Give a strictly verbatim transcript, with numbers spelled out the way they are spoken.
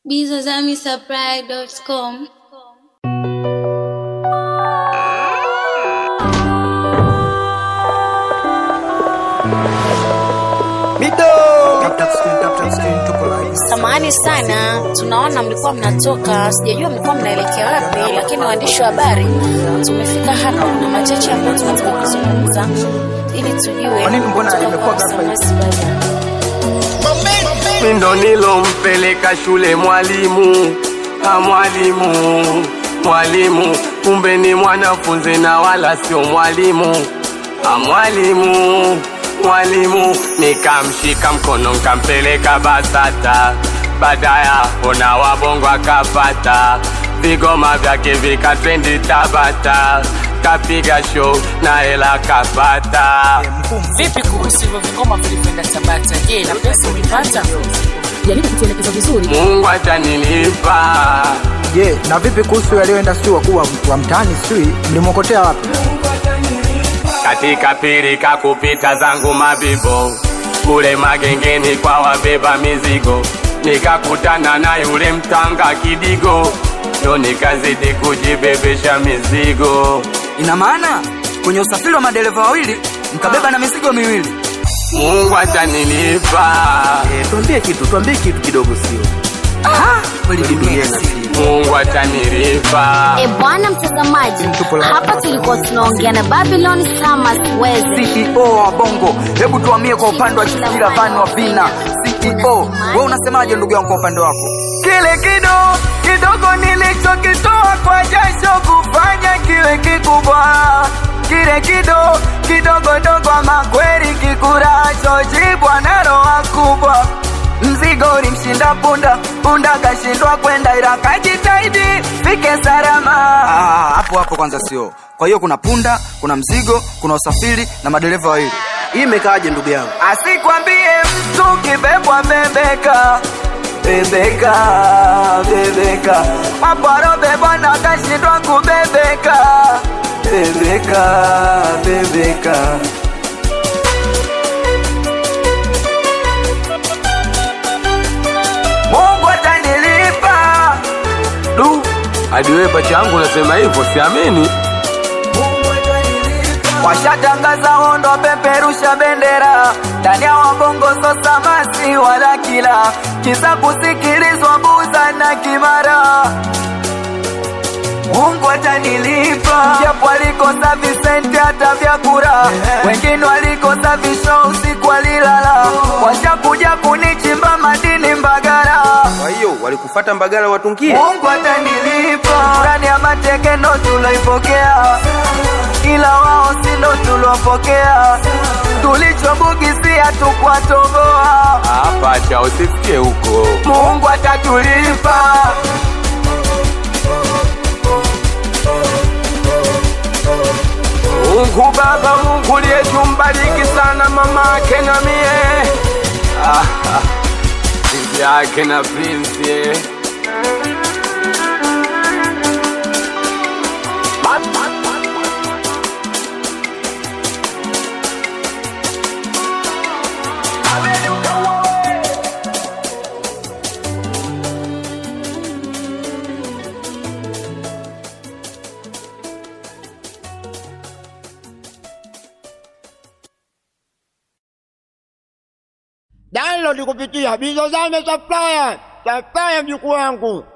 bizozami supply dot com. Samahani sana, tunaona mlikuwa mnatoka, sijajua mlikuwa mnaelekea wapi, lakini waandishi wa habari tumefika hapa, kuna machache ambayo tunataka kuzungumza ili tujue. Kwa nini mbona imekuwa ghafla hivi? Ndo nilompeleka shule mwalimu, ha mwalimu, mwalimu, kumbe ni mwanafunzi na wala sio mwalimu, ha mwalimu, mwalimu, nikamshika mkono nikampeleka BASATA, badaya ona wabongo akapata, vigoma vyake vikatrendi Tabata, kapiga show na hela kapata. Vipi kuhusu hivyo vigoma vilivyoenda Tabata? Je, na pesa ulipata? Jaribu kutuelekeza vizuri. Mungu atanilipa. Je, na vipi kuhusu yaliyoenda sio wakuu wa mtaani sio? Mlimokotea wapi? Katika pirika kupita zangu mabibo, kule magengeni kwa wabeba mizigo, nikakutana na yule mtanga kidigo, ndo nikazidi kujibebesha mizigo. Ina maana kwenye usafiri wa madereva wawili mkabeba na mizigo miwili. Mungu atanilipa. Eh, tuambie kitu, tuambie kitu kidogo sio. Ah, kweli dunia ina Mungu atanilipa. E bwana mtazamaji, hapa tulikuwa tunaongea na Babylon Summers Weze, C E O wa Bongo. Hebu tuhamie kwa upande wa Chikira Van wa Vina. C E O, wewe unasemaje ndugu yangu kwa upande wako? Kile kido kidogo nilichokitoa kwa jasho kufanya kiwe kikubwa, kile kido kidogo dogo makweli kikuracho jibwa na roho kubwa. Mzigo ulimshinda punda, punda kashindwa kwenda ila kajitahidi fike salama. Ah, hapo hapo kwanza sio. Kwa hiyo kuna punda, kuna mzigo, kuna usafiri na madereva wawili. Hii imekaaje ndugu yangu? Asikwambie mtu kibebwa bebeka, bebeka, bebeka. Maparo bebwa na kashindwa kubebeka, bebeka, bebeka. Mungu atanilipa. Du, hadi wewe pacha yangu unasema hivyo, siamini. Washatangaza hondo peperusha bendera, ndani ya wabongo so samasi wala kila, kisa kusikilizwa Buza na Kimara. Mungu atanilipa. Japo walikosa visenti hata vya kura, wengine walikosa visho usiku walilala, washakuja kunichimba madini Mbagala. Kwa hiyo walikufuata Mbagala watungie. Mungu atanilipa. Ndani ya matekeno tuloipokea, ila wao sindo tulopokea, tulichobugisia tukwatoboa. Hapa cha usifikie huko. Mungu atatulipa. Mungu Baba, Mungu liyetumbariki sana mama yake na mie, ah, ah, bibi yake na Prince. Download kupitia bizozami supply, supply mjukuu wangu.